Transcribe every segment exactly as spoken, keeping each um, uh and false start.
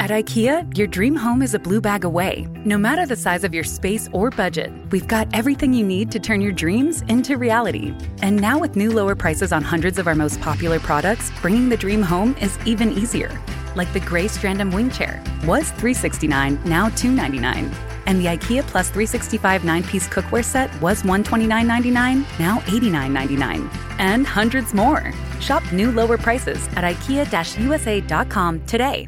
At IKEA, your dream home is a blue bag away. No matter the size of your space or budget, we've got everything you need to turn your dreams into reality. And now with new lower prices on hundreds of our most popular products, bringing the dream home is even easier. Like the gray Strandom wing chair was three hundred sixty-nine dollars, now two hundred ninety-nine dollars. And the IKEA Plus three sixty-five nine-piece cookware set was one hundred twenty-nine dollars and ninety-nine cents, now eighty-nine dollars and ninety-nine cents. And hundreds more. Shop new lower prices at ikea U S A dot com today.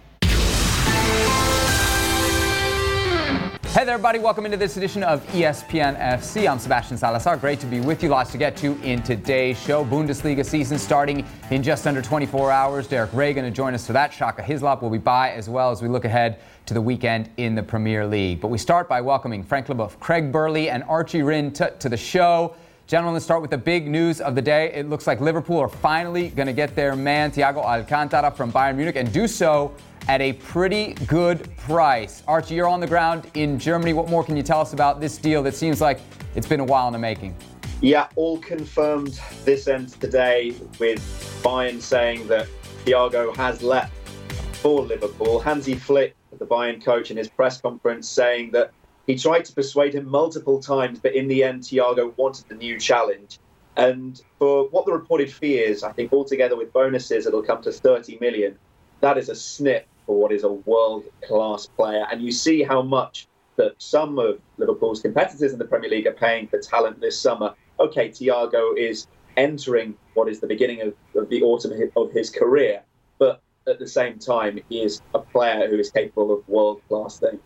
Hey there, everybody. Welcome into this edition of E S P N F C. I'm Sebastian Salazar. Great to be with you. Lots to get to in today's show. Bundesliga season starting in just under twenty-four hours. Derek Ray going to join us for that. Shaka Hislop will be by as well as we look ahead to the weekend in the Premier League. But we start by welcoming Frank Leboeuf, Craig Burley, and Archie Rinn t- to the show. Gentlemen, let's start with the big news of the day. It looks like Liverpool are finally going to get their man, Thiago Alcantara, from Bayern Munich, and do so at a pretty good price. Archie, you're on the ground in Germany. What more can you tell us about this deal that seems like it's been a while in the making? Yeah, all confirmed this end today, with Bayern saying that Thiago has left for Liverpool. Hansi Flick, the Bayern coach, in his press conference saying that he tried to persuade him multiple times, but in the end, Thiago wanted the new challenge. And for what the reported fee is, I think altogether with bonuses, it'll come to thirty million. That is a snip for what is a world-class player. And you see how much that some of Liverpool's competitors in the Premier League are paying for talent this summer. OK, Thiago is entering what is the beginning of, of the autumn of his career, but at the same time, he is a player who is capable of world-class things.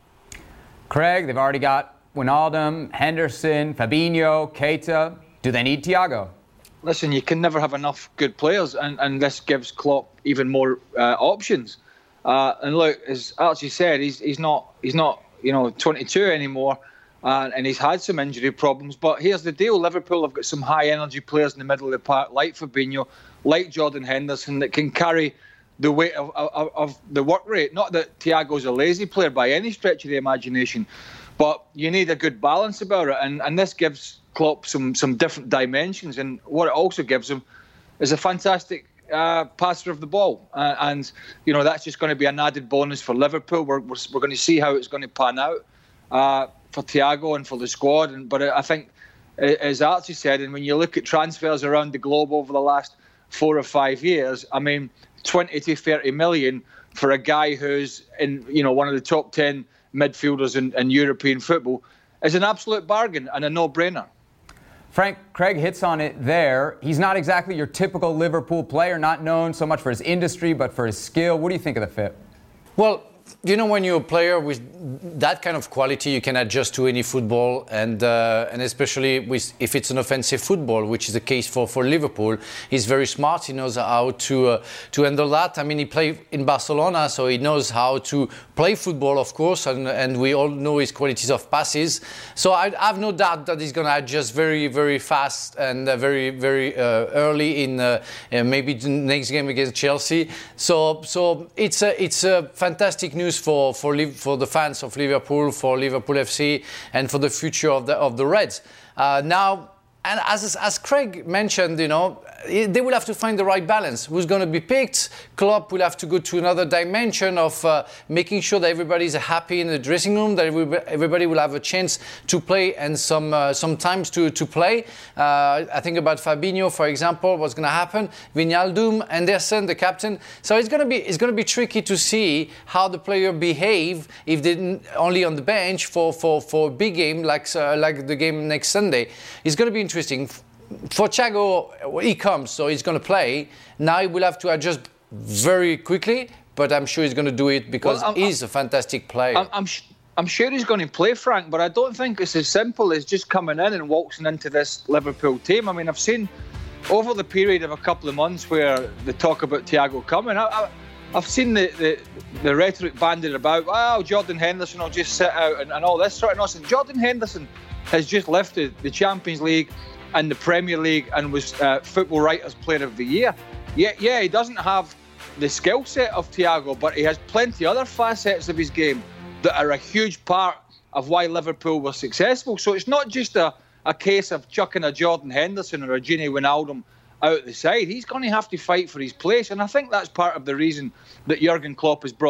Craig, they've already got Wijnaldum, Henderson, Fabinho, Keita. Do they need Thiago? Listen, you can never have enough good players, and, and this gives Klopp even more uh, options. Uh, and look, as Archie said, he's he's not he's not you know twenty-two anymore, uh, and he's had some injury problems. But here's the deal: Liverpool have got some high energy players in the middle of the park, like Fabinho, like Jordan Henderson, that can carry the weight of, of, of the work rate. Not that Thiago's a lazy player by any stretch of the imagination, but you need a good balance about it, and and this gives Klopp some some different dimensions, and what it also gives him is a fantastic uh, passer of the ball, uh, and you know that's just going to be an added bonus for Liverpool. We're we're, we're going to see how it's going to pan out uh, for Thiago and for the squad. And but I think, as Archie said, and when you look at transfers around the globe over the last four or five years, I mean, twenty to thirty million for a guy who's in you know one of the top ten midfielders in, in European football is an absolute bargain and a no-brainer. Frank, Craig hits on it there. He's not exactly your typical Liverpool player, not known so much for his industry, but for his skill. What do you think of the fit? Well, you know, when you're a player with that kind of quality, you can adjust to any football, and uh, and especially with, if it's an offensive football, which is the case for, for Liverpool. He's very smart. He knows how to uh, to handle that. I mean, he played in Barcelona, so he knows how to play football, of course, and, and we all know his qualities of passes. So I, I have no doubt that he's going to adjust very, very fast and uh, very, very uh, early in uh, uh, maybe the next game against Chelsea. So so it's a, it's a fantastic news for for for the fans of Liverpool, for Liverpool F C, and for the future of the of the Reds. Uh, now, and as as Craig mentioned, you know, they will have to find the right balance. Who's going to be picked? Klopp will have to go to another dimension of uh, making sure that everybody is happy in the dressing room, that everybody will have a chance to play and some uh, some times to to play. Uh, I think about Fabinho, for example, what's going to happen. Wijnaldum, Henderson, the captain. So it's going to be it's going to be tricky to see how the player behave if they're only on the bench for for for a big game like uh, like the game next Sunday. It's going to be interesting. For Thiago, he comes, so he's going to play. Now he will have to adjust very quickly, but I'm sure he's going to do it because well, he's a fantastic player. I'm, I'm, sh- I'm sure he's going to play, Frank, but I don't think it's as simple as just coming in and waltzing into this Liverpool team. I mean, I've seen over the period of a couple of months where they talk about Thiago coming, I, I, I've seen the, the, the rhetoric banded about, oh, Jordan Henderson will just sit out and, and all this sort of nonsense. Jordan Henderson has just lifted the Champions League and the Premier League and was uh, Football Writers Player of the Year. Yeah, yeah, he doesn't have the skill set of Thiago, but he has plenty other facets of his game that are a huge part of why Liverpool were successful. So it's not just a, a case of chucking a Jordan Henderson or a Gini Wijnaldum out the side. He's going to have to fight for his place, and I think that's part of the reason that Jurgen Klopp has brought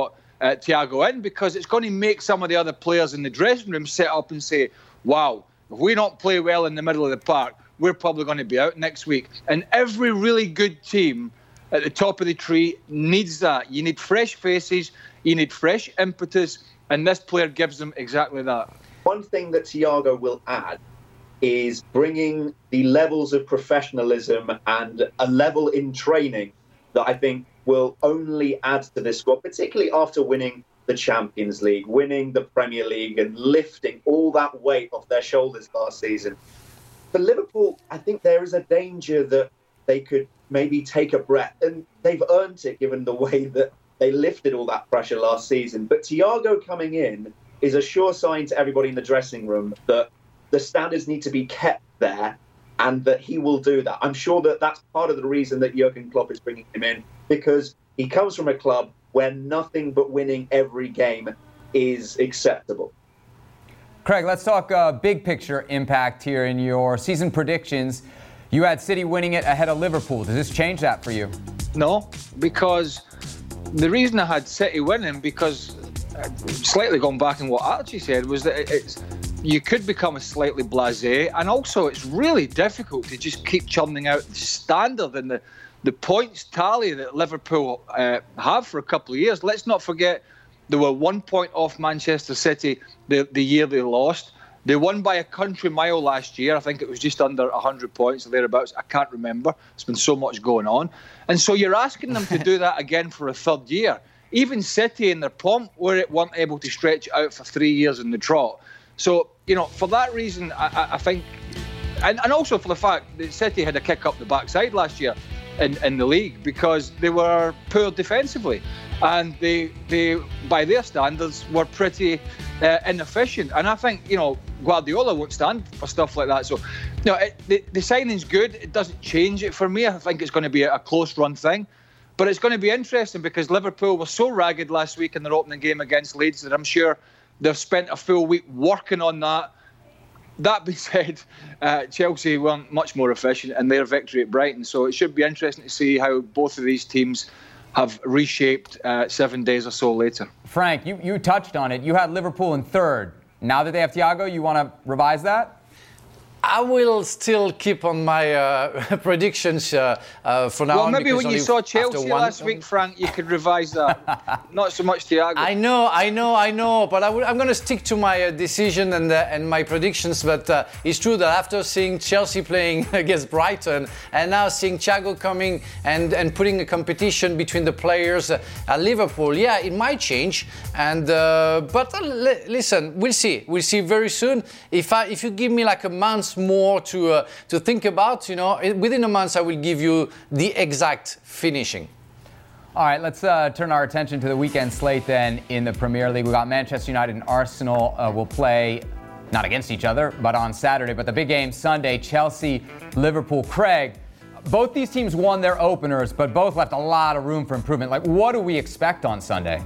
uh, Thiago in, because it's going to make some of the other players in the dressing room sit up and say, wow, if we don't play well in the middle of the park, we're probably going to be out next week. And every really good team at the top of the tree needs that. You need fresh faces, you need fresh impetus, and this player gives them exactly that. One thing that Thiago will add is bringing the levels of professionalism and a level in training that I think will only add to this squad, particularly after winning the Champions League, winning the Premier League and lifting all that weight off their shoulders last season. For Liverpool, I think there is a danger that they could maybe take a breath, and they've earned it given the way that they lifted all that pressure last season. But Thiago coming in is a sure sign to everybody in the dressing room that the standards need to be kept there and that he will do that. I'm sure that that's part of the reason that Jurgen Klopp is bringing him in, because he comes from a club where nothing but winning every game is acceptable. Craig, let's talk uh, big picture impact here in your season predictions. You had City winning it ahead of Liverpool. Does this change that for you? No, because the reason I had City winning, because uh, slightly going back on what Archie said, was that it's you could become a slightly blasé, and also it's really difficult to just keep churning out the standard and the, the points tally that Liverpool uh, have for a couple of years. Let's not forget they were one point off Manchester City the, the year they lost. They won by a country mile last year. I think it was just under one hundred points or thereabouts. I can't remember. There's been so much going on. And so you're asking them to do that again for a third year. Even City in their pomp weren't able to stretch it out for three years in the trot. So, you know, for that reason, I, I think, and, and also for the fact that City had a kick up the backside last year in, in the league because they were poor defensively. And they, they, by their standards, were pretty uh, inefficient. And I think, you know, Guardiola won't stand for stuff like that. So, you know, it, the, the signing's good. It doesn't change it for me. I think it's going to be a, a close-run thing. But it's going to be interesting because Liverpool were so ragged last week in their opening game against Leeds that I'm sure they've spent a full week working on that. That being said, uh, Chelsea weren't much more efficient in their victory at Brighton. So it should be interesting to see how both of these teams have reshaped uh, seven days or so later. Frank, you, you touched on it. You had Liverpool in third. Now that they have Thiago, you want to revise that? I will still keep on my uh, predictions uh, uh, for now. Well, on maybe when you saw Chelsea one, last week, Frank, you could revise that. Not so much Thiago. I know, I know, I know, but I will, I'm going to stick to my uh, decision and uh, and my predictions. But uh, it's true that after seeing Chelsea playing against Brighton and now seeing Thiago coming and, and putting a competition between the players uh, at Liverpool, yeah, it might change. And uh, but uh, l- listen, we'll see. We'll see very soon. If I if you give me like a month more to uh, to think about, you know, within a month I will give you the exact finishing. All right, let's uh, turn our attention to the weekend slate then in the Premier League. We got Manchester United and Arsenal uh, will play not against each other, but on Saturday. But the big game Sunday, Chelsea, Liverpool. Craig, both these teams won their openers, but both left a lot of room for improvement. Like, what do we expect on Sunday?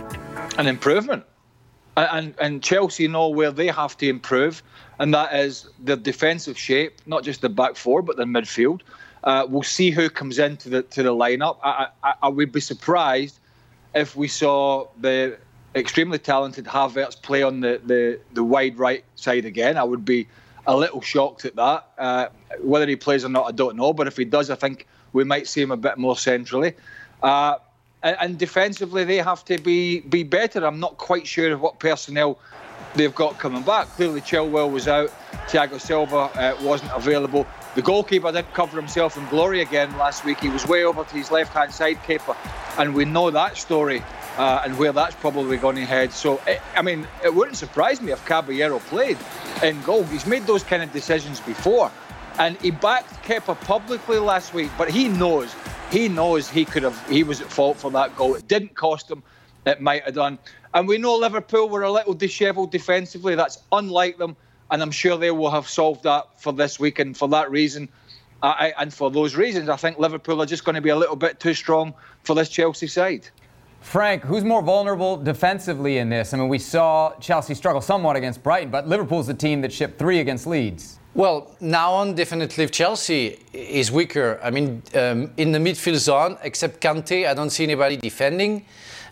An improvement. And, and Chelsea know where they have to improve, and that is their defensive shape, not just the back four, but their midfield. Uh, we'll see who comes into the to the lineup. I, I, I would be surprised if we saw the extremely talented Havertz play on the, the, the wide right side again. I would be a little shocked at that. Uh, whether he plays or not, I don't know. But if he does, I think we might see him a bit more centrally. Uh, and, and defensively, they have to be, be better. I'm not quite sure of what personnel they've got coming back. Clearly, Chilwell was out. Thiago Silva uh, wasn't available. The goalkeeper didn't cover himself in glory again last week. He was way over to his left-hand side keeper. And we know that story uh, and where that's probably going to head. So, it, I mean, it wouldn't surprise me if Caballero played in goal. He's made those kind of decisions before. And he backed Kepa publicly last week, but he knows, he knows he could have, he was at fault for that goal. It didn't cost him. It might have done. And we know Liverpool were a little dishevelled defensively. That's unlike them. And I'm sure they will have solved that for this week. And for that reason, I, and for those reasons, I think Liverpool are just going to be a little bit too strong for this Chelsea side. Frank, who's more vulnerable defensively in this? I mean, we saw Chelsea struggle somewhat against Brighton, but Liverpool's the team that shipped three against Leeds. Well, now on, definitely Chelsea is weaker. I mean, um, in the midfield zone, except Kante, I don't see anybody defending.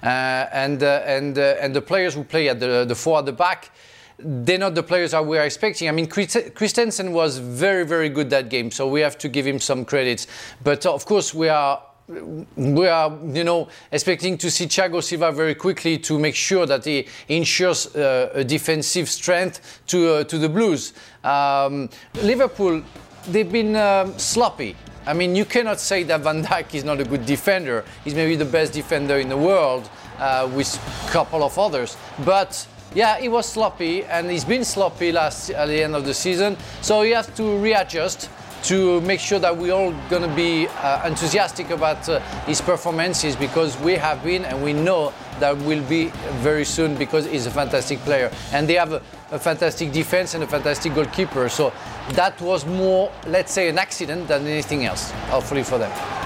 uh, and uh, and uh, and the players who play at the the four at the back, they're not the players that we are expecting. I mean, Christensen was very, very good that game, so we have to give him some credits. But of course, we are, we are, you know, expecting to see Thiago Silva very quickly to make sure that he ensures uh, a defensive strength to uh, to the Blues. Um, Liverpool, they've been um, sloppy. I mean, you cannot say that Van Dijk is not a good defender. He's maybe the best defender in the world, uh, with a couple of others, but. Yeah, he was sloppy, and he's been sloppy last at the end of the season. So he has to readjust to make sure that we're all going to be uh, enthusiastic about uh, his performances, because we have been, and we know that will be very soon, because he's a fantastic player. And they have a, a fantastic defense and a fantastic goalkeeper. So that was more, let's say, an accident than anything else, hopefully for them.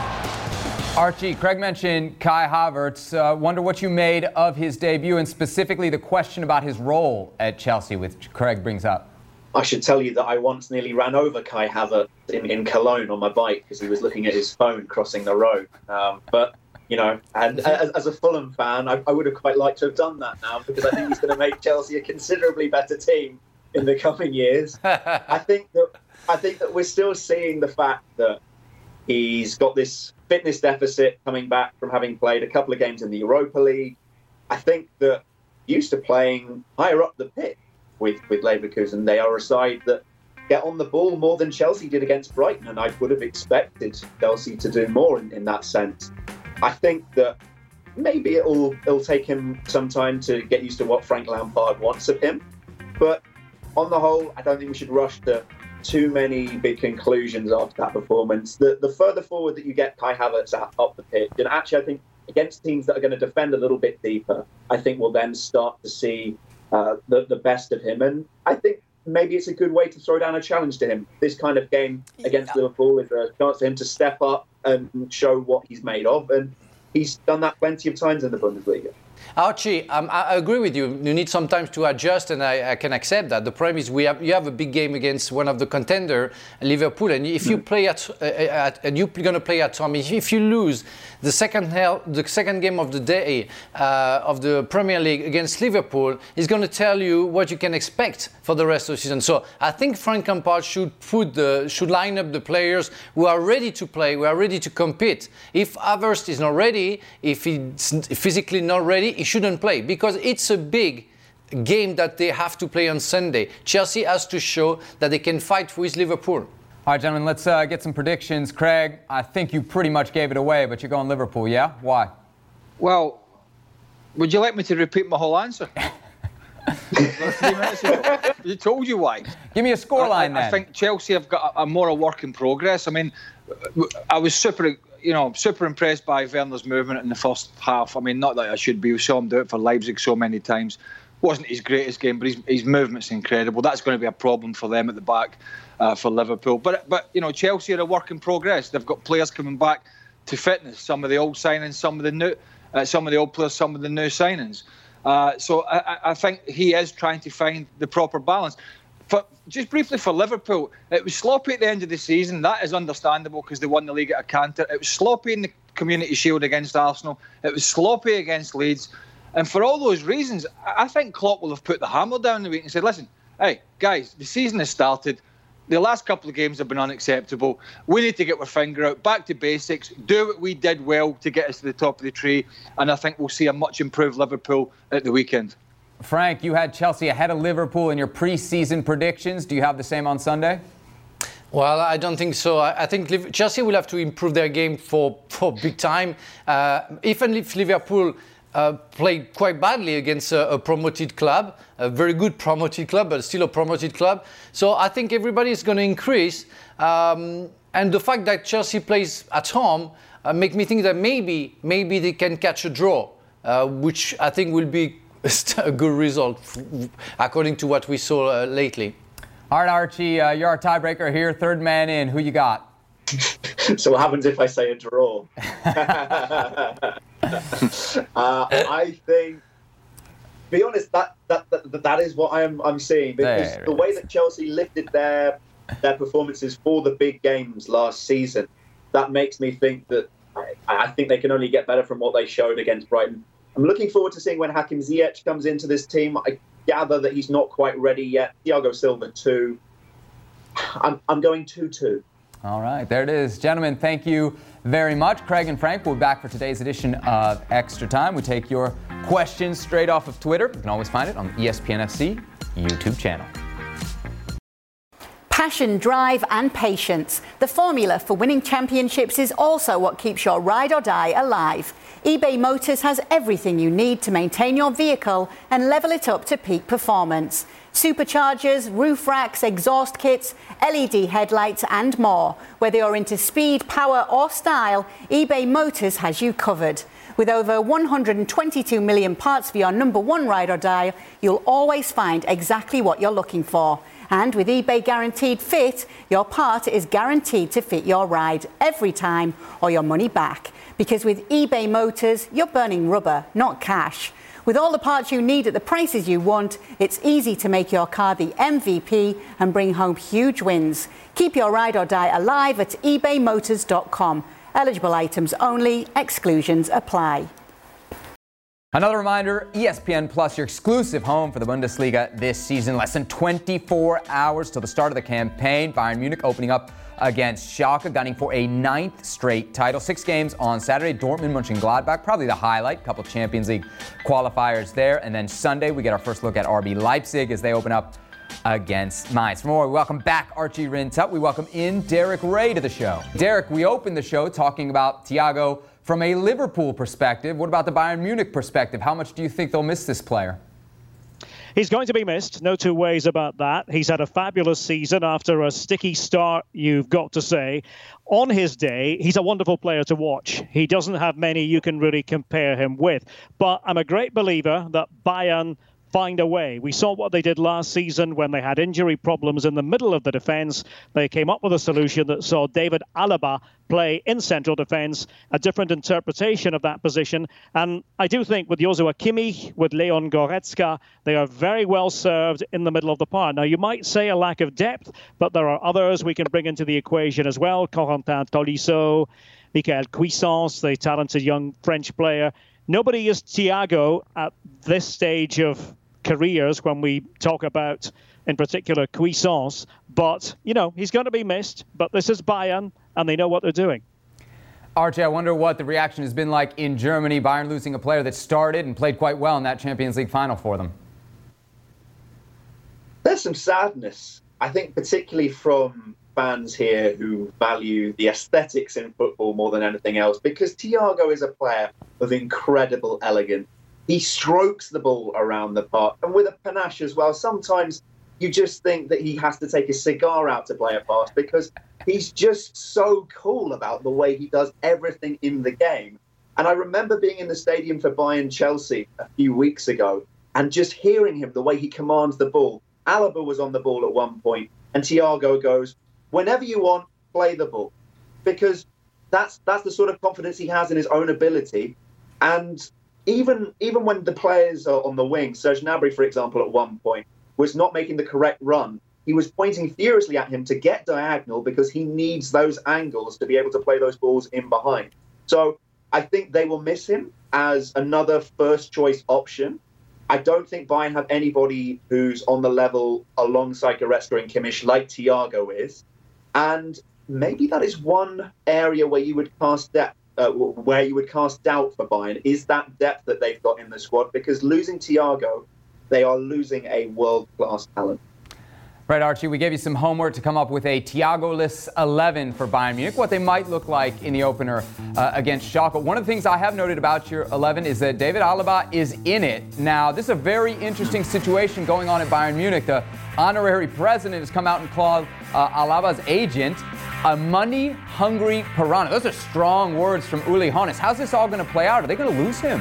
Archie, Craig mentioned Kai Havertz. Uh, wonder what you made of his debut, and specifically the question about his role at Chelsea, which Craig brings up. I should tell you that I once nearly ran over Kai Havertz in, in Cologne on my bike because he was looking at his phone crossing the road. Um, but, you know, and as, as a Fulham fan, I, I would have quite liked to have done that now, because I think he's going to make Chelsea a considerably better team in the coming years. I think that I think that we're still seeing the fact that he's got this fitness deficit coming back from having played a couple of games in the Europa League. I think that used to playing higher up the pitch with, with Leverkusen, they are a side that get on the ball more than Chelsea did against Brighton, and I would have expected Chelsea to do more in, in that sense. I think that maybe it'll it'll take him some time to get used to what Frank Lampard wants of him. But on the whole, I don't think we should rush to too many big conclusions after that performance. The the further forward that you get Kai Havertz up the pitch, and actually I think against teams that are going to defend a little bit deeper, I think we'll then start to see uh, the, the best of him. And I think maybe it's a good way to throw down a challenge to him. This kind of game against yeah. Liverpool is a chance for him to step up and show what he's made of. And he's done that plenty of times in the Bundesliga. Archie, um, I agree with you. You need some time to adjust, and I, I can accept that. The problem is we have you have a big game against one of the contender, Liverpool, and if you play at, uh, at and you're going to play at home, if you lose the second hell, the second game of the day uh, of the Premier League against Liverpool, is going to tell you what you can expect for the rest of the season. So I think Frank Lampard should put the should line up the players who are ready to play, who are ready to compete. If Havertz is not ready, if he's physically not ready, he shouldn't play, because it's a big game that they have to play on Sunday. Chelsea has to show that they can fight with Liverpool. All right, gentlemen, let's uh, get some predictions. Craig, I think you pretty much gave it away, but you're going Liverpool, yeah? Why? Well, would you like me to repeat my whole answer? Three minutes ago. You told you why. Give me a scoreline then. I think Chelsea have got a, a more a work in progress. I mean, I was super... You know, super impressed by Werner's movement in the first half. I mean, not that I should be. We saw him do it for Leipzig so many times. Wasn't his greatest game, but his, his movement's incredible. That's going to be a problem for them at the back uh, for Liverpool. But, but you know, Chelsea are a work in progress. They've got players coming back to fitness. Some of the old signings, some of the new, uh, some of the old players, some of the new signings. Uh, so I, I think he is trying to find the proper balance. For, just briefly for Liverpool, it was sloppy at the end of the season. That is understandable because they won the league at a canter. It was sloppy in the Community Shield against Arsenal. It was sloppy against Leeds. And for all those reasons, I think Klopp will have put the hammer down the week and said, listen, hey, guys, the season has started. The last couple of games have been unacceptable. We need to get our finger out, back to basics, do what we did well to get us to the top of the tree. And I think we'll see a much improved Liverpool at the weekend. Frank, you had Chelsea ahead of Liverpool in your pre-season predictions. Do you have the same on Sunday? Well, I don't think so. I think Chelsea will have to improve their game for, for big time. Uh, even if Liverpool uh, played quite badly against a, a promoted club, a very good promoted club, but still a promoted club. So I think everybody is going to increase. Um, and the fact that Chelsea plays at home uh, make me think that maybe, maybe they can catch a draw, uh, which I think will be a good result, according to what we saw uh, lately. All right, Archie, uh, you're our tiebreaker here. Third man in. Who you got? So what happens if I say a draw? uh, I think, to be honest, that that, that that is what I'm I'm seeing, because there the way that Chelsea lifted their their performances for the big games last season, that makes me think that I, I think they can only get better from what they showed against Brighton. I'm looking forward to seeing when Hakim Ziyech comes into this team. I gather that he's not quite ready yet. Thiago Silva, two. I'm, I'm going two two. All right, there it is. Gentlemen, thank you very much. Craig and Frank will be back for today's edition of Extra Time. We take your questions straight off of Twitter. You can always find it on the E S P N F C YouTube channel. Passion, drive and patience. The formula for winning championships is also what keeps your ride or die alive. eBay Motors has everything you need to maintain your vehicle and level it up to peak performance. Superchargers, roof racks, exhaust kits, L E D headlights and more. Whether you're into speed, power or style, eBay Motors has you covered. With over one hundred twenty-two million parts for your number one ride or die, you'll always find exactly what you're looking for. And with eBay Guaranteed Fit, your part is guaranteed to fit your ride every time or your money back. Because with eBay Motors, you're burning rubber, not cash. With all the parts you need at the prices you want, it's easy to make your car the M V P and bring home huge wins. Keep your ride or die alive at ebay motors dot com. Eligible items only, exclusions apply. Another reminder, E S P N Plus, your exclusive home for the Bundesliga this season. Less than twenty-four hours till the start of the campaign. Bayern Munich opening up against Schalke, gunning for a ninth straight title. Six games on Saturday. Dortmund, Mönchengladbach, probably the highlight. Couple Champions League qualifiers there. And then Sunday, we get our first look at R B Leipzig as they open up against Mainz. For more, we welcome back Archie Rintup. We welcome in Derek Ray to the show. Derek, we opened the show talking about Thiago from a Liverpool perspective. What about the Bayern Munich perspective? How much do you think they'll miss this player? He's going to be missed, no two ways about that. He's had a fabulous season after a sticky start, you've got to say. On his day, he's a wonderful player to watch. He doesn't have many you can really compare him with. But I'm a great believer that Bayern find a way. We saw what they did last season when they had injury problems in the middle of the defence. They came up with a solution that saw David Alaba play in central defence, a different interpretation of that position. And I do think with Joshua Kimmich, with Leon Goretzka, they are very well served in the middle of the park. Now, you might say a lack of depth, but there are others we can bring into the equation as well. Corentin Tolisso, Michael Cuisance, the talented young French player. Nobody is Thiago at this stage of careers when we talk about, in particular, Cuisance. But, you know, he's going to be missed. But this is Bayern, and they know what they're doing. Archie, I wonder what the reaction has been like in Germany. Bayern losing a player that started and played quite well in that Champions League final for them. There's some sadness, I think, particularly from fans here who value the aesthetics in football more than anything else, because Thiago is a player of incredible elegance. He strokes the ball around the park, and with a panache as well. Sometimes you just think that he has to take a cigar out to play a pass because he's just so cool about the way he does everything in the game. And I remember being in the stadium for Bayern Chelsea a few weeks ago and just hearing him, the way he commands the ball. Alaba was on the ball at one point, and Thiago goes, whenever you want, play the ball. Because that's that's the sort of confidence he has in his own ability. And even even when the players are on the wing, Serge Gnabry, for example, at one point, was not making the correct run. He was pointing furiously at him to get diagonal because he needs those angles to be able to play those balls in behind. So I think they will miss him as another first-choice option. I don't think Bayern have anybody who's on the level alongside Goretzka and Kimmich like Thiago is. And maybe that is one area where you would cast depth, uh, where you would cast doubt for Bayern, is that depth that they've got in the squad. Because losing Thiago, they are losing a world-class talent. Right, Archie, we gave you some homework to come up with a Thiago-less eleven for Bayern Munich, what they might look like in the opener uh, against Schalke. One of the things I have noted about your eleven is that David Alaba is in it. Now, this is a very interesting situation going on at Bayern Munich. The honorary president has come out and called uh, Alaba's agent a money-hungry piranha. Those are strong words from Uli Hoeneß. How's this all going to play out? Are they going to lose him?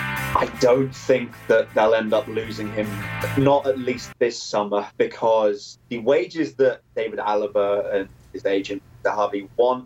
I don't think that they'll end up losing him, not at least this summer, because the wages that David Alaba and his agent, Zahavi, want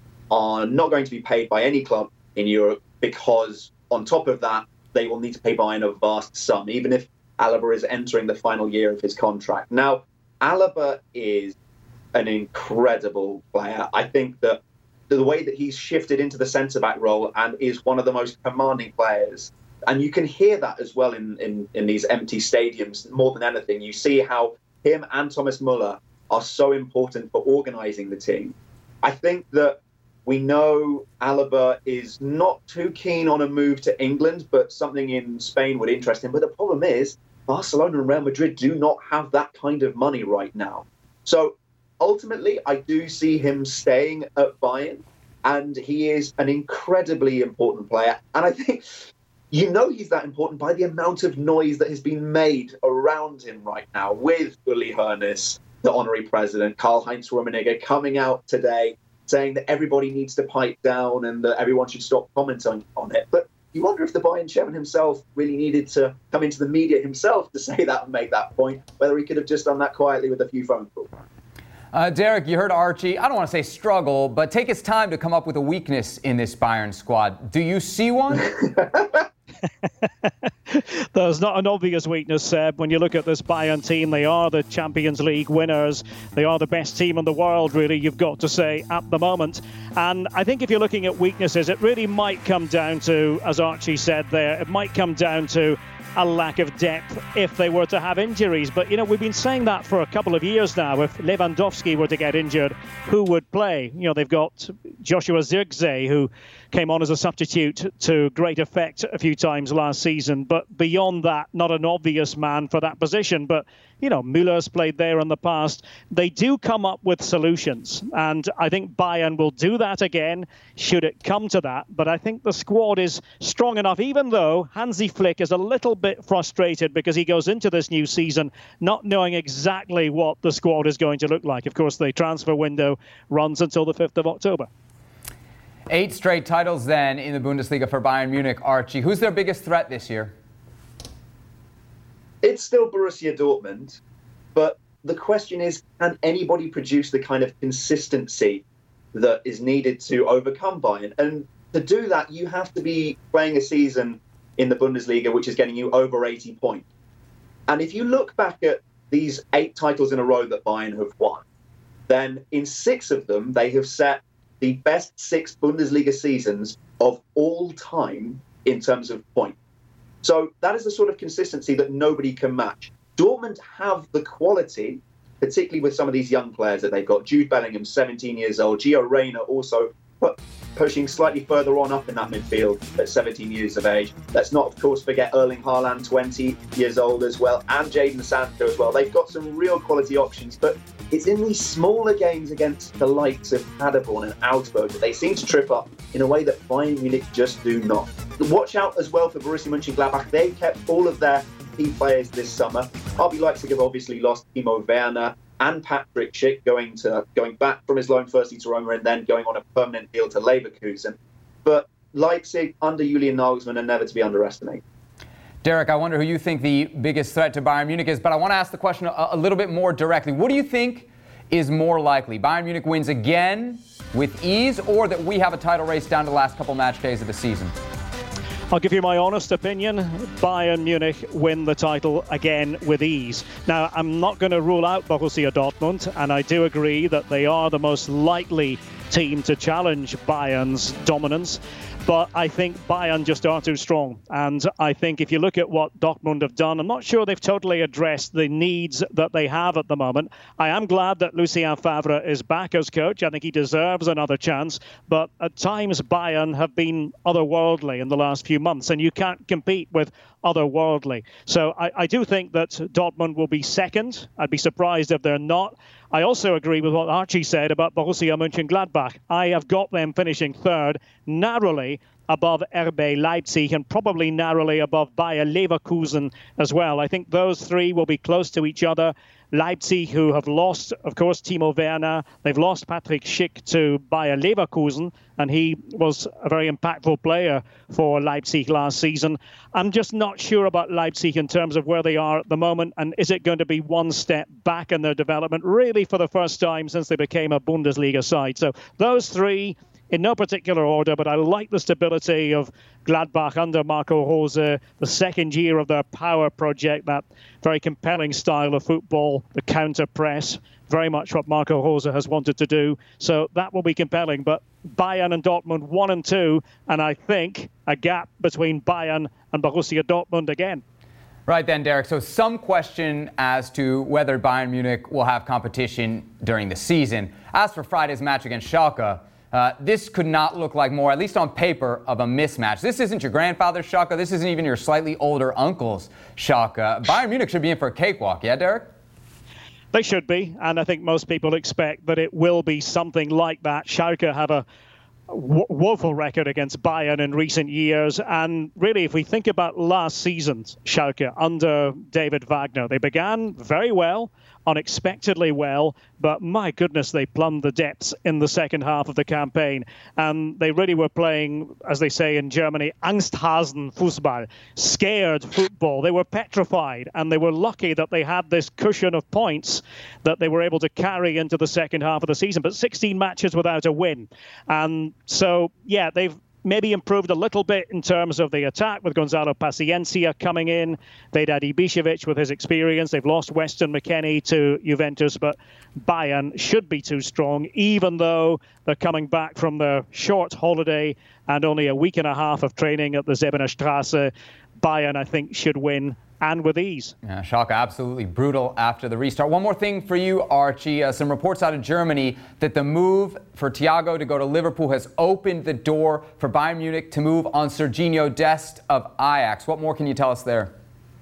are not going to be paid by any club in Europe, because on top of that, they will need to pay Bayern a vast sum, even if Alaba is entering the final year of his contract. Now, Alaba is an incredible player. I think that the way that he's shifted into the centre-back role and is one of the most commanding players And you can hear that as well in, in, in these empty stadiums more than anything. You see how him and Thomas Muller are so important for organising the team. I think that we know Alaba is not too keen on a move to England, but something in Spain would interest him. But the problem is, Barcelona and Real Madrid do not have that kind of money right now. So ultimately, I do see him staying at Bayern, and he is an incredibly important player. And I think, you know, he's that important by the amount of noise that has been made around him right now, with Uli Hoeneß, the honorary president, Karl-Heinz Rummenigge, coming out today saying that everybody needs to pipe down and that everyone should stop commenting on it. But you wonder if the Bayern chairman himself really needed to come into the media himself to say that and make that point, whether he could have just done that quietly with a few phone calls. Uh, Derek, you heard Archie, I don't want to say struggle, but take his time to come up with a weakness in this Bayern squad. Do you see one? There's not an obvious weakness, Seb. When you look at this Bayern team, they are the Champions League winners. They are the best team in the world, really, you've got to say, at the moment. And I think if you're looking at weaknesses, it really might come down to, as Archie said there, it might come down to a lack of depth if they were to have injuries. But, you know, we've been saying that for a couple of years now. If Lewandowski were to get injured, who would play? You know, they've got Joshua Zirkzee, who came on as a substitute to great effect a few times last season. But beyond that, not an obvious man for that position. But, you know, Müller's played there in the past. They do come up with solutions. And I think Bayern will do that again, should it come to that. But I think the squad is strong enough, even though Hansi Flick is a little bit frustrated because he goes into this new season not knowing exactly what the squad is going to look like. Of course, the transfer window runs until the fifth of October. Eight straight titles then in the Bundesliga for Bayern Munich. Archie, who's their biggest threat this year? It's still Borussia Dortmund, but the question is, can anybody produce the kind of consistency that is needed to overcome Bayern? And to do that, you have to be playing a season in the Bundesliga which is getting you over eighty points. And if you look back at these eight titles in a row that Bayern have won, then in six of them, they have set the best six Bundesliga seasons of all time in terms of points. So that is the sort of consistency that nobody can match. Dortmund have the quality, particularly with some of these young players that they've got. Jude Bellingham, seventeen years old. Gio Reyna also pushing slightly further on up in that midfield at seventeen years of age. Let's not, of course, forget Erling Haaland, twenty years old as well, and Jadon Sancho as well. They've got some real quality options, but it's in these smaller games against the likes of Paderborn and Augsburg that they seem to trip up in a way that Bayern Munich just do not. Watch out as well for Borussia Mönchengladbach. They kept all of their key players this summer. R B Leipzig have obviously lost Timo Werner and Patrick Schick, going to going back from his loan firstly to Roma and then going on a permanent deal to Leverkusen. But Leipzig under Julian Nagelsmann are never to be underestimated. Derek, I wonder who you think the biggest threat to Bayern Munich is, but I want to ask the question a, a little bit more directly. What do you think is more likely? Bayern Munich wins again with ease, or that we have a title race down to the last couple match days of the season? I'll give you my honest opinion. Bayern Munich win the title again with ease. Now, I'm not going to rule out Borussia Dortmund, and I do agree that they are the most likely team to challenge Bayern's dominance. But I think Bayern just are too strong. And I think if you look at what Dortmund have done, I'm not sure they've totally addressed the needs that they have at the moment. I am glad that Lucien Favre is back as coach. I think he deserves another chance. But at times, Bayern have been otherworldly in the last few months, and you can't compete with otherworldly. So I, I do think that Dortmund will be second. I'd be surprised if they're not. I also agree with what Archie said about Borussia Mönchengladbach. I have got them finishing third, narrowly above R B Leipzig and probably narrowly above Bayer Leverkusen as well. I think those three will be close to each other. Leipzig, who have lost, of course, Timo Werner. They've lost Patrick Schick to Bayer Leverkusen, and he was a very impactful player for Leipzig last season. I'm just not sure about Leipzig in terms of where they are at the moment, and is it going to be one step back in their development, really for the first time since they became a Bundesliga side. So those three, in no particular order, but I like the stability of Gladbach under Marco Rose, the second year of their power project, that very compelling style of football, the counter press, very much what Marco Rose has wanted to do. So that will be compelling. But Bayern and Dortmund one and two, and I think a gap between Bayern and Borussia Dortmund again. Right then, Derek. So some question as to whether Bayern Munich will have competition during the season. As for Friday's match against Schalke, uh, this could not look like more, at least on paper, of a mismatch. This isn't your grandfather's Schalke. This isn't even your slightly older uncle's Schalke. Bayern Munich should be in for a cakewalk, yeah, Derek? They should be, and I think most people expect that it will be something like that. Schalke have a wo- woeful record against Bayern in recent years, and really, if we think about last season's Schalke under David Wagner, they began very well, unexpectedly well, but my goodness, they plumbed the depths in the second half of the campaign, and they really were playing, as they say in Germany, Angsthasen-Fußball, scared football. They were petrified, and they were lucky that they had this cushion of points that they were able to carry into the second half of the season, but sixteen matches without a win. And so, yeah, they've maybe improved a little bit in terms of the attack with Gonzalo Paciencia coming in. Vedad Ibišević with his experience. They've lost Weston McKennie to Juventus, but Bayern should be too strong, even though they're coming back from their short holiday and only a week and a half of training at the Zebener Straße. Bayern, I think, should win, and with ease. Yeah, Schalke absolutely brutal after the restart. One more thing for you, Archie. Uh, some reports out of Germany that the move for Thiago to go to Liverpool has opened the door for Bayern Munich to move on Serginho Dest of Ajax. What more can you tell us there?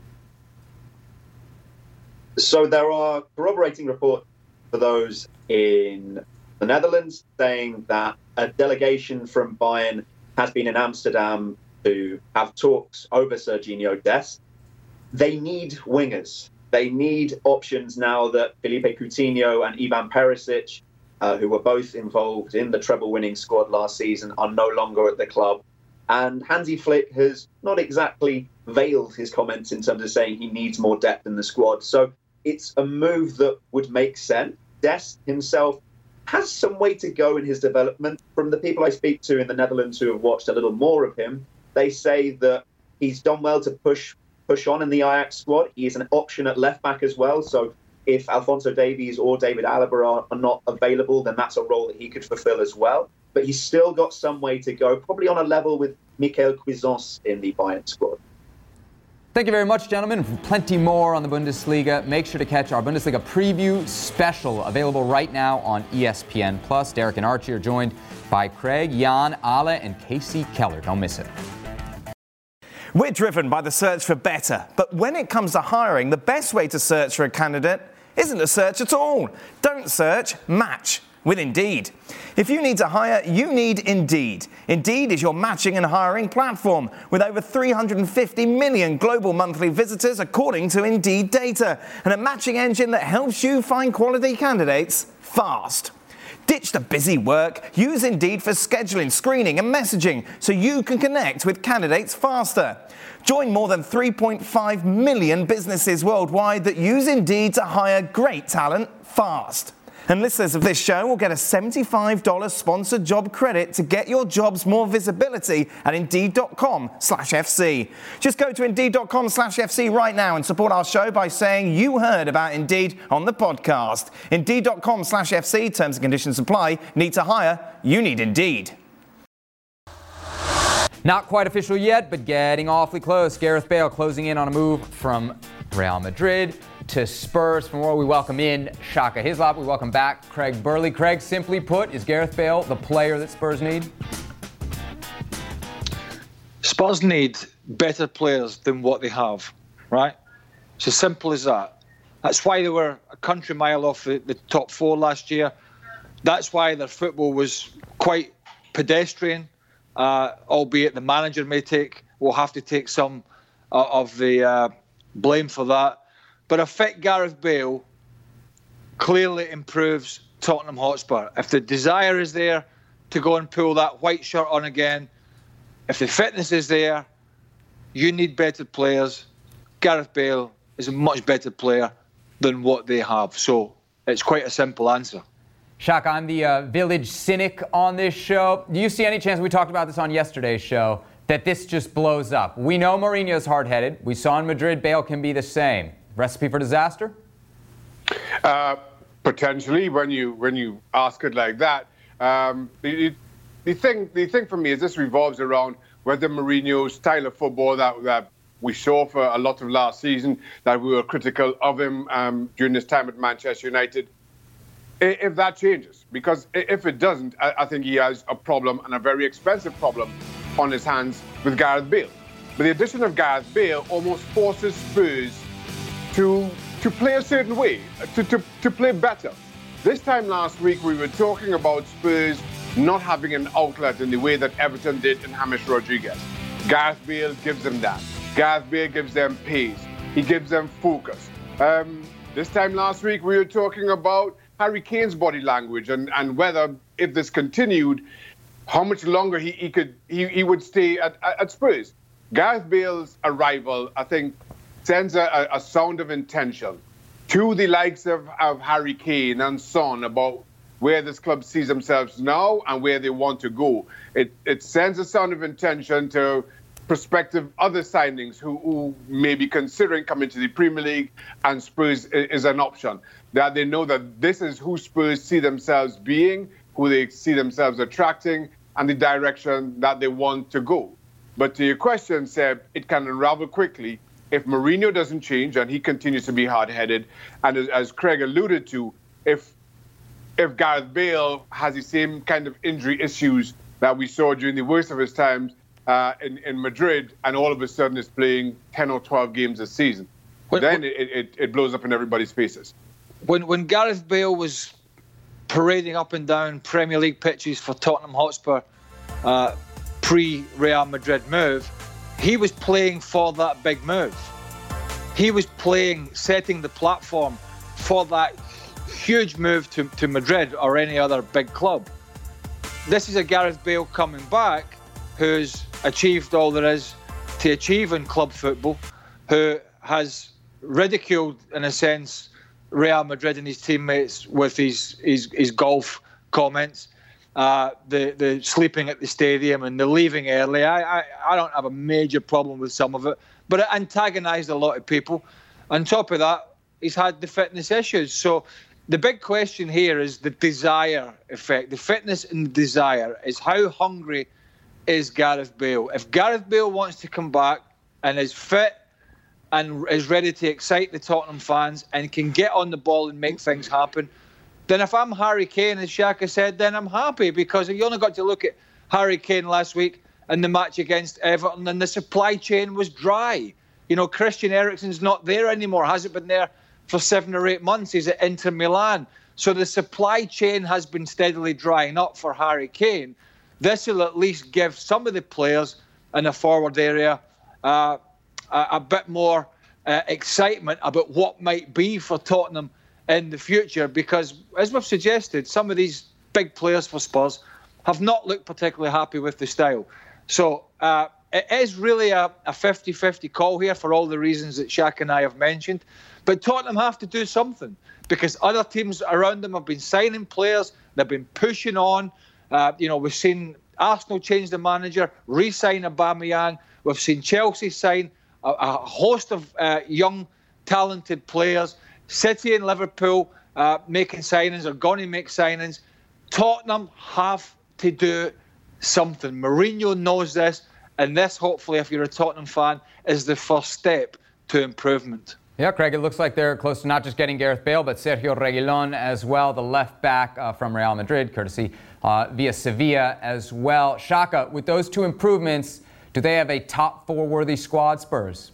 So there are corroborating reports for those in the Netherlands saying that a delegation from Bayern has been in Amsterdam to have talks over Serginho Dest. They need wingers. They need options now that Felipe Coutinho and Ivan Perisic, uh, who were both involved in the treble-winning squad last season, are no longer at the club. And Hansi Flick has not exactly veiled his comments in terms of saying he needs more depth in the squad. So it's a move that would make sense. Dest himself has some way to go in his development. From the people I speak to in the Netherlands who have watched a little more of him, they say that he's done well to push push on in the Ajax squad. He is an option at left back as well. So if Alphonso Davies or David Alaba are, are not available, then that's a role that he could fulfill as well. But he's still got some way to go, probably on a level with Michael Cuisance in the Bayern squad. Thank you very much, gentlemen. For plenty more on the Bundesliga, make sure to catch our Bundesliga preview special, available right now on E S P N plus. Derek and Archie are joined by Craig, Jan, Ale, and Casey Keller. Don't miss it. We're driven by the search for better, but when it comes to hiring, the best way to search for a candidate isn't to search at all. Don't search, match with Indeed. If you need to hire, you need Indeed. Indeed is your matching and hiring platform with over three hundred fifty million global monthly visitors according to Indeed data, and a matching engine that helps you find quality candidates fast. Ditch the busy work. Use Indeed for scheduling, screening and messaging so you can connect with candidates faster. Join more than three point five million businesses worldwide that use Indeed to hire great talent fast. And listeners of this show will get a seventy-five dollars sponsored job credit to get your jobs more visibility at Indeed.com slash FC. Just go to Indeed.com slash FC right now and support our show by saying you heard about Indeed on the podcast. Indeed.com slash FC. Terms and conditions apply. Need to hire? You need Indeed. Not quite official yet, but getting awfully close. Gareth Bale closing in on a move from Real Madrid to Spurs. From where we welcome in Shaka Hislop, we welcome back Craig Burley. Craig, simply put, is Gareth Bale the player that Spurs need? Spurs need better players than what they have, right? It's as simple as that. That's why they were a country mile off the, the top four last year. That's why their football was quite pedestrian, uh, albeit the manager may take, will have to take some uh, of the uh, blame for that. But a fit Gareth Bale clearly improves Tottenham Hotspur. If the desire is there to go and pull that white shirt on again, if the fitness is there, you need better players. Gareth Bale is a much better player than what they have. So it's quite a simple answer. Shaka, I'm the uh, village cynic on this show. Do you see any chance, we talked about this on yesterday's show, that this just blows up? We know Mourinho's hard-headed. We saw in Madrid Bale can be the same. Recipe for disaster? Uh, potentially, when you when you ask it like that. Um, it, the thing, the thing for me is this revolves around whether Mourinho's style of football that, that we saw for a lot of last season, that we were critical of him um, during his time at Manchester United, if that changes. Because if it doesn't, I think he has a problem, and a very expensive problem, on his hands with Gareth Bale. But the addition of Gareth Bale almost forces Spurs to to play a certain way, to, to, to play better. This time last week, we were talking about Spurs not having an outlet in the way that Everton did in James Rodriguez. Gareth Bale gives them that. Gareth Bale gives them pace. He gives them focus. Um, this time last week, we were talking about Harry Kane's body language and, and whether, if this continued, how much longer he, he could he, he would stay at, at Spurs. Gareth Bale's arrival, I think, sends a, a sound of intention to the likes of, of Harry Kane and Son about where this club sees themselves now and where they want to go. It, it sends a sound of intention to prospective other signings who, who may be considering coming to the Premier League, and Spurs is, is an option. That they know that this is who Spurs see themselves being, who they see themselves attracting, and the direction that they want to go. But to your question, Seb, it can unravel quickly if Mourinho doesn't change and he continues to be hard-headed. And as, as Craig alluded to, if if Gareth Bale has the same kind of injury issues that we saw during the worst of his times uh, in, in Madrid, and all of a sudden is playing ten or twelve games a season, when, then when, it, it, it blows up in everybody's faces. When, when Gareth Bale was parading up and down Premier League pitches for Tottenham Hotspur uh, pre-Real Madrid move, he was playing for that big move. He was playing, setting the platform for that huge move to, to Madrid or any other big club. This is a Gareth Bale coming back who's achieved all there is to achieve in club football, who has ridiculed, in a sense, Real Madrid and his teammates with his his, his golf comments, uh, the the sleeping at the stadium and the leaving early. I, I I don't have a major problem with some of it, but it antagonised a lot of people. On top of that, he's had the fitness issues. So the big question here is the desire effect. The fitness and desire is how hungry is Gareth Bale. If Gareth Bale wants to come back and is fit and is ready to excite the Tottenham fans and can get on the ball and make things happen, then if I'm Harry Kane, as Shaka said, then I'm happy, because you only got to look at Harry Kane last week and the match against Everton, and the supply chain was dry. You know, Christian Eriksen's not there anymore, hasn't been there for seven or eight months. He's at Inter Milan. So the supply chain has been steadily drying up for Harry Kane. This will at least give some of the players in the forward area uh, a, a bit more uh, excitement about what might be for Tottenham in the future, because, as we've suggested, some of these big players for Spurs have not looked particularly happy with the style. So uh, it is really a, a fifty-fifty call here for all the reasons that Shaq and I have mentioned. But Tottenham have to do something, because other teams around them have been signing players, they've been pushing on. Uh, you know, we've seen Arsenal change the manager, re-sign Aubameyang. We've seen Chelsea sign a, a host of uh, young, talented players. City and Liverpool uh, making signings, are going to make signings. Tottenham have to do something. Mourinho knows this, and this, hopefully, if you're a Tottenham fan, is the first step to improvement. Yeah, Craig, it looks like they're close to not just getting Gareth Bale, but Sergio Reguilón as well, the left back uh, from Real Madrid, courtesy uh, via Sevilla as well. Shaka, with those two improvements, do they have a top four-worthy squad, Spurs?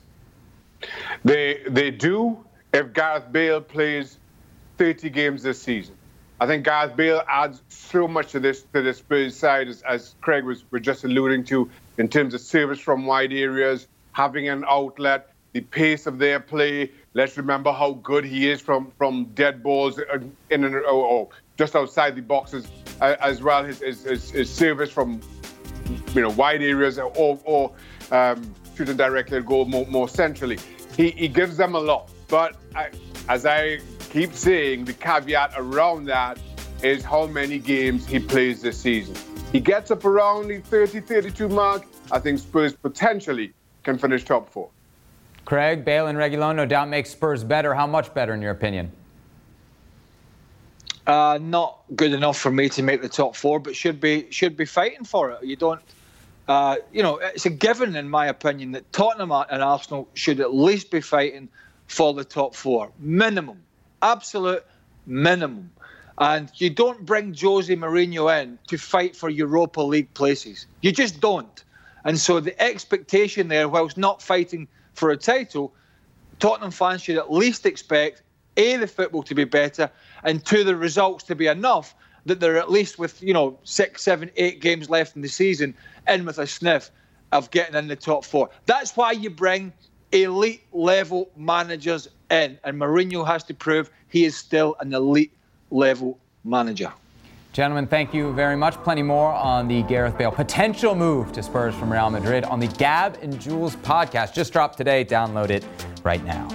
They they do if Gareth Bale plays thirty games this season. I think Gareth Bale adds so much to this to the Spurs side, as, as Craig was, was just alluding to, in terms of service from wide areas, having an outlet, the pace of their play. Let's remember how good he is from, from dead balls in and or, or just outside the boxes, uh, as well. His, his, his, his service from you know wide areas, or, or um, shooting directly at goal more, more centrally. He, he gives them a lot. But I, as I keep saying, the caveat around that is how many games he plays this season. He gets up around the thirty thirty-two mark. I think Spurs potentially can finish top four. Craig, Bale and Reguilón no doubt make Spurs better. How much better, in your opinion? Uh, not good enough for me to make the top four, but should be should be fighting for it. You don't, uh, you know, it's a given in my opinion that Tottenham and Arsenal should at least be fighting for the top four, minimum, absolute minimum. And you don't bring Jose Mourinho in to fight for Europa League places. You just don't. And so the expectation there, whilst not fighting for a title, Tottenham fans should at least expect A, the football to be better, and two, the results to be enough that they're at least with, you know, six, seven, eight games left in the season in with a sniff of getting in the top four. That's why you bring elite level managers in, and Mourinho has to prove he is still an elite level manager. Gentlemen, thank you very much. Plenty more on the Gareth Bale potential move to Spurs from Real Madrid on the Gab and Jules podcast. Just dropped today. Download it right now.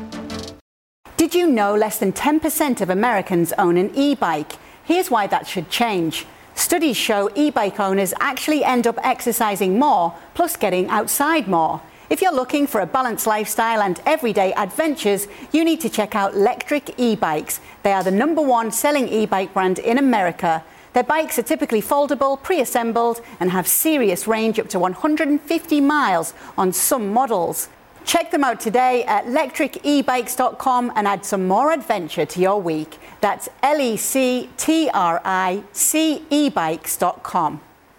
Did you know less than ten percent of Americans own an e-bike? Here's why that should change. Studies show e-bike owners actually end up exercising more, plus getting outside more. If you're looking for a balanced lifestyle and everyday adventures, you need to check out Lectric e-bikes. They are the number one selling e-bike brand in America. Their bikes are typically foldable, pre-assembled, and have serious range up to one hundred fifty miles on some models. Check them out today at lectric e bikes dot com and add some more adventure to your week. That's L E C T R I C e bikes dot com.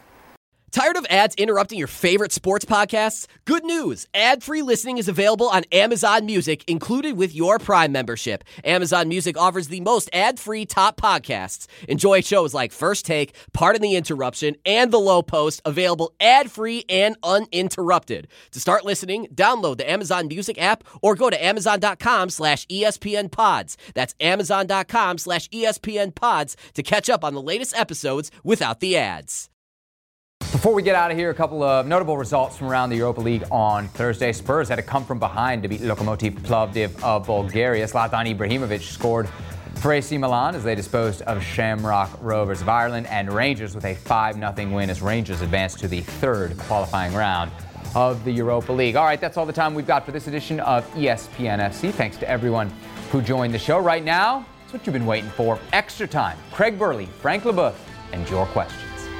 Tired of ads interrupting your favorite sports podcasts? Good news! Ad-free listening is available on Amazon Music, included with your Prime membership. Amazon Music offers the most ad-free top podcasts. Enjoy shows like First Take, Pardon the Interruption, and The Low Post, available ad-free and uninterrupted. To start listening, download the Amazon Music app or go to amazon.com slash ESPN pods. That's amazon.com slash ESPN pods to catch up on the latest episodes without the ads. Before we get out of here, a couple of notable results from around the Europa League on Thursday. Spurs had to come from behind to beat Lokomotiv Plovdiv of Bulgaria. Zlatan Ibrahimovic scored for A C Milan as they disposed of Shamrock Rovers of Ireland, and Rangers with a five nothing win as Rangers advanced to the third qualifying round of the Europa League. All right, that's all the time we've got for this edition of E S P N F C. Thanks to everyone who joined the show. Right now, it's what you've been waiting for. Extra time. Craig Burley, Frank LeBeuf, and your questions.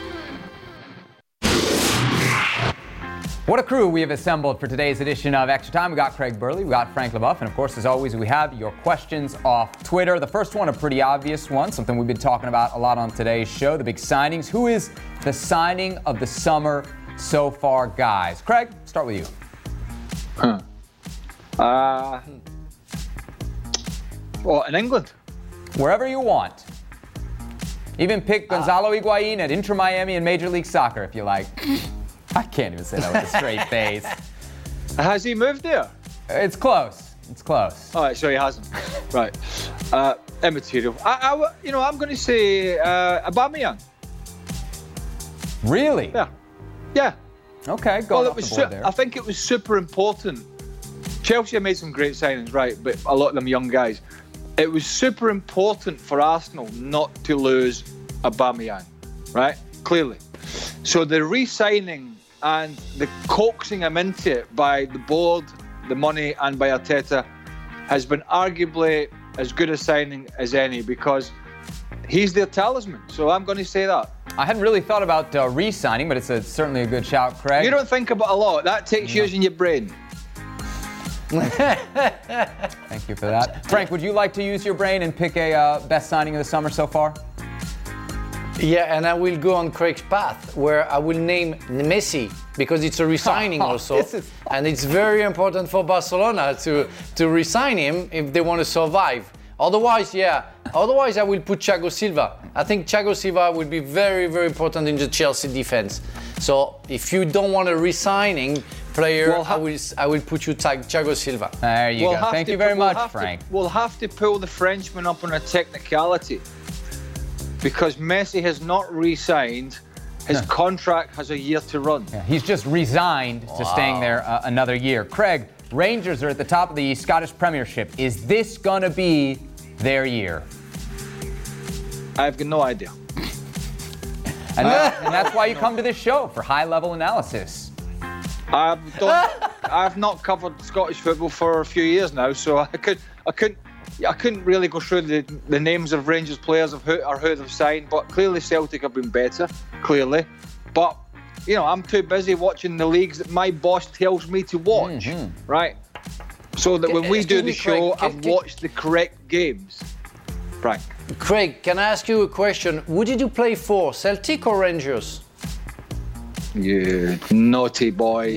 What a crew we have assembled for today's edition of Extra Time. We got Craig Burley, we got Frank LeBeuf, and of course, as always, we have your questions off Twitter. The first one, a pretty obvious one, something we've been talking about a lot on today's show, the big signings. Who is the signing of the summer so far, guys? Craig, start with you. Huh. Uh, well, in England. Wherever you want. Even pick Gonzalo uh, Higuain at Inter Miami in Major League Soccer if you like. I can't even say that with a straight face. Has he moved there? It's close. It's close. All right, so he hasn't. Right. Uh, immaterial. I, I, you know, I'm going to say uh, Aubameyang. Really? Yeah. Yeah. Okay, go well, off it was the board su- there. I think it was super important. Chelsea have made some great signings, right, but a lot of them young guys. It was super important for Arsenal not to lose Aubameyang, right? Clearly. So the re-signing and the coaxing him into it by the board, the money, and by Arteta has been arguably as good a signing as any, because he's their talisman. So I'm going to say that. I hadn't really thought about uh, re-signing, but it's a, certainly a good shout, Craig. You don't think about a lot. That takes no. using your brain. Thank you for that. Frank, would you like to use your brain and pick a uh, best signing of the summer so far? Yeah, and I will go on Craig's path, where I will name Messi, because it's a re-signing also. Is... And it's very important for Barcelona to, to re-sign him if they want to survive. Otherwise, yeah, otherwise I will put Thiago Silva. I think Thiago Silva will be very, very important in the Chelsea defense. So if you don't want a re-signing player, we'll ha- I will I will put you Thiago Silva. There you we'll go. Thank you very we'll much, Frank. To, we'll have to pull the Frenchman up on a technicality, because Messi has not re-signed. His huh. contract has a year to run. Yeah, he's just resigned wow. to staying there uh, another year. Craig, Rangers are at the top of the Scottish Premiership. Is this going to be their year? I've got no idea. and, that, and that's why you come to this show, for high-level analysis. I've, done, I've not covered Scottish football for a few years now, so I could I couldn't I couldn't really go through the, the names of Rangers players of who, or who they've signed, but clearly Celtic have been better, clearly. But, you know, I'm too busy watching the leagues that my boss tells me to watch, mm-hmm. right? So that when we Excuse do the me, show, Craig, I've can, watched the correct games. Right. Craig, can I ask you a question? Who did you play for, Celtic or Rangers? You naughty boy.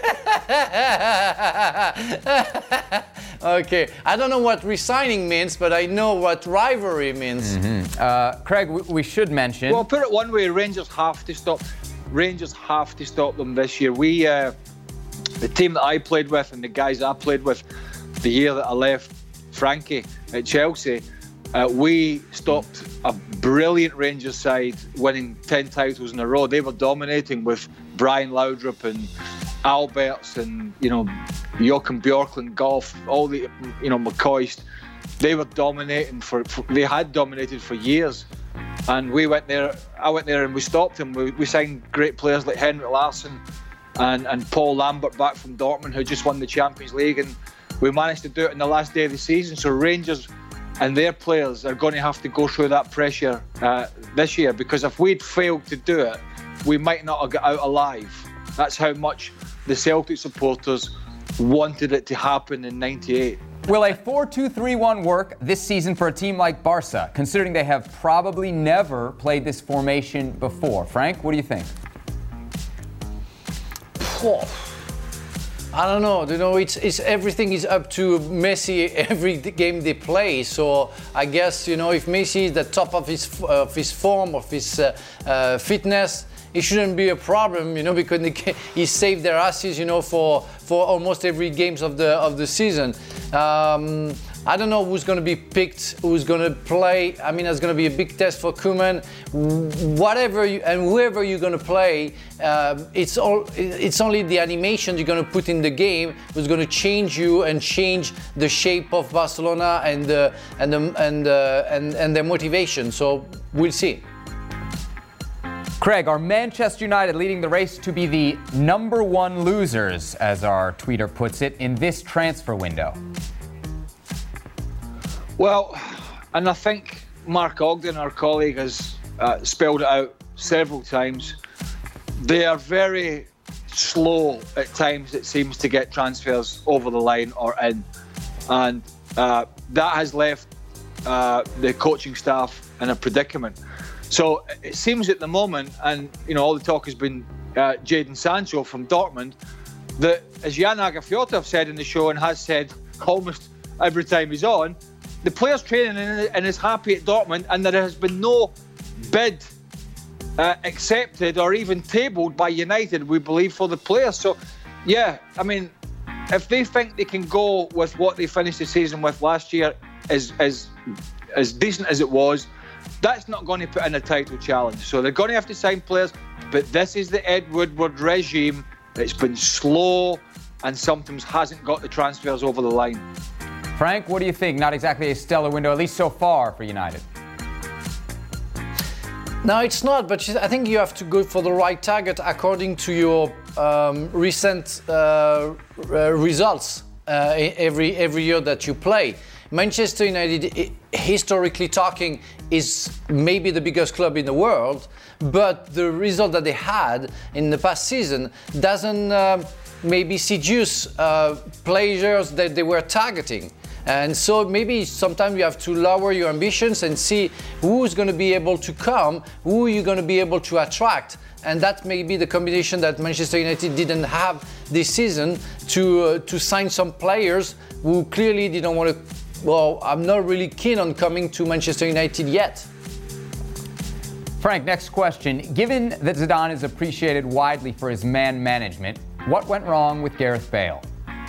Okay, I don't know what resigning means, but I know what rivalry means. Mm-hmm. Uh, Craig, we, we should mention. Well, put it one way: Rangers have to stop. Rangers have to stop them this year. We, uh, the team that I played with, and the guys I played with, the year that I left Frankie at Chelsea, uh, we stopped a brilliant Rangers side, winning ten titles in a row. They were dominating with Brian Laudrup and Alberts and, you know, Joachim Björklund, Golf, all the, you know, McCoist. They were dominating for, for, they had dominated for years. And we went there, I went there and we stopped them. We, we signed great players like Henrik Larsson and, and Paul Lambert back from Dortmund, who just won the Champions League. And we managed to do it in the last day of the season. So Rangers and their players are going to have to go through that pressure uh, this year, because if we'd failed to do it, we might not have got out alive. That's how much the Celtic supporters wanted it to happen in ninety-eight. Will a four two three one work this season for a team like Barca, considering they have probably never played this formation before? Frank, what do you think? I don't know. You know, it's it's everything is up to Messi every game they play. So I guess, you know, if Messi is the top of his of his form, of his uh, uh, fitness, it shouldn't be a problem, you know, because they, he saved their asses, you know, for for almost every games of the of the season. Um, I don't know who's going to be picked, who's going to play. I mean, it's going to be a big test for Koeman. Whatever you, and whoever you're going to play, uh, it's all. It's only the animation you're going to put in the game who's going to change you and change the shape of Barcelona and the and the and uh, and and their motivation. So we'll see. Craig, are Manchester United leading the race to be the number one losers, as our tweeter puts it, in this transfer window? Well, and I think Mark Ogden, our colleague, has uh, spelled it out several times. They are very slow at times, it seems, to get transfers over the line or in. And uh, that has left uh, the coaching staff in a predicament. So it seems at the moment, and you know, all the talk has been uh, Jadon Sancho from Dortmund, that, as Jan Agerfjord said in the show and has said almost every time he's on, the player's training and is happy at Dortmund, and there has been no bid uh, accepted or even tabled by United, we believe, for the player. So, yeah, I mean, if they think they can go with what they finished the season with last year, as as as decent as it was, that's not going to put in a title challenge. So they're going to have to sign players, but this is the Ed Woodward regime. It's been slow and sometimes hasn't got the transfers over the line. Frank, what do you think? Not exactly a stellar window, at least so far, for United. No, it's not, but I think you have to go for the right target according to your um, recent uh, results uh, every every year that you play. Manchester United, historically talking, is maybe the biggest club in the world, but the result that they had in the past season doesn't uh, maybe seduce uh, players that they were targeting. And so maybe sometimes you have to lower your ambitions and see who's going to be able to come, who you're going to be able to attract. And that may be the combination that Manchester United didn't have this season to uh, to sign some players who clearly didn't want to. Well, I'm not really keen on coming to Manchester United yet. Frank, next question. Given that Zidane is appreciated widely for his man management, what went wrong with Gareth Bale?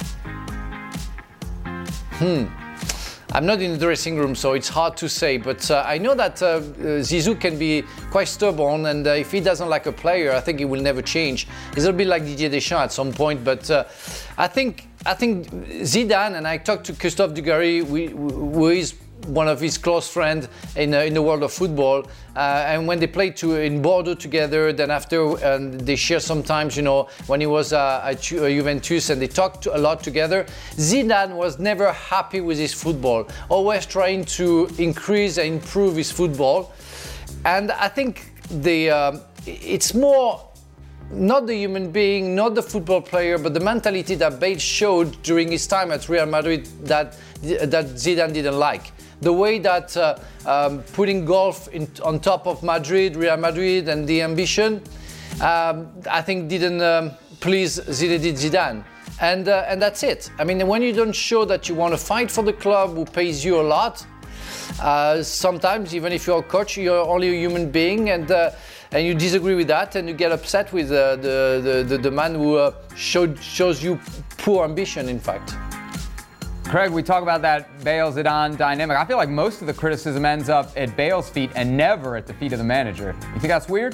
Hmm. I'm not in the dressing room, so it's hard to say. But uh, I know that uh, Zizou can be quite stubborn, and uh, if he doesn't like a player, I think he will never change. He's a bit like Didier Deschamps at some point. But uh, I think I think Zidane, and I talked to Christophe Dugarry, who is one of his close friends in, uh, in the world of football. Uh, and when they played to, in Bordeaux together, then after um, they share sometimes, you know, when he was uh, at Ju- uh, Juventus and they talked a lot together. Zidane was never happy with his football, always trying to increase and improve his football. And I think the um, it's more not the human being, not the football player, but the mentality that Bale showed during his time at Real Madrid that that Zidane didn't like. The way that uh, um, putting golf in, on top of Madrid, Real Madrid, and the ambition, um, I think didn't um, please Zinedine Zidane. And uh, and that's it. I mean, when you don't show that you want to fight for the club who pays you a lot, uh, sometimes even if you're a coach, you're only a human being, and uh, and you disagree with that, and you get upset with uh, the, the, the the man who uh, showed shows you poor ambition, in fact. Craig, we talk about that Bale-Zidane dynamic. I feel like most of the criticism ends up at Bale's feet and never at the feet of the manager. You think that's weird?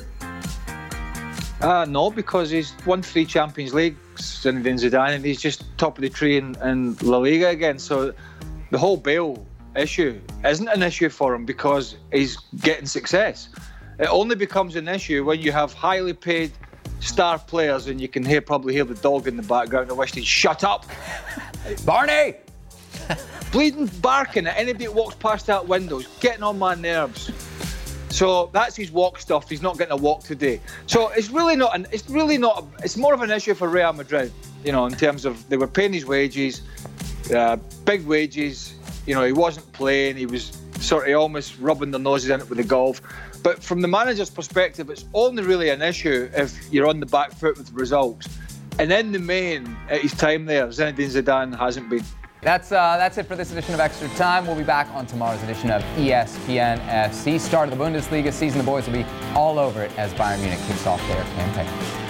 Uh, no, because he's won three Champions Leagues, Zinedine Zidane, and he's just top of the tree in, in La Liga again. So the whole Bale issue isn't an issue for him because he's getting success. It only becomes an issue when you have highly paid star players, and you can hear probably hear the dog in the background. I wish he'd shut up. Barney! Bleeding barking at anybody that walks past that window, getting on my nerves. So that's his walk stuff. He's not getting a walk today. So it's really not. An, it's really not. A, it's more of an issue for Real Madrid. You know, in terms of they were paying his wages, uh, big wages. You know, he wasn't playing. He was sort of almost rubbing their noses in it with the golf. But from the manager's perspective, it's only really an issue if you're on the back foot with the results. And in the main, at his time there, Zinedine Zidane hasn't been. That's uh, that's it for this edition of Extra Time. We'll be back on tomorrow's edition of E S P N F C. Start of the Bundesliga season. The boys will be all over it as Bayern Munich kicks off their campaign.